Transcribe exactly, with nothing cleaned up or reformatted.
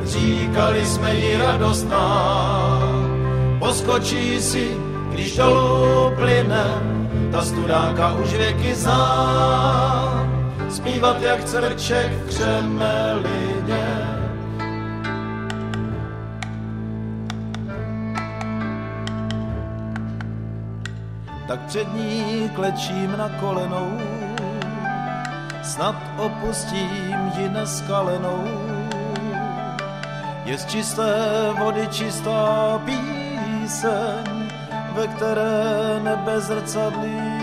říkali jsme jí radostná. Poskočí si, když dolů plyne, ta studánka už věky zná. Zpívat jak crček v křemelině. Tak před ní klečím na kolenou, snad opustím ji neskalenou. Je z čisté vody čistá píseň, ve které nebe zrcadlí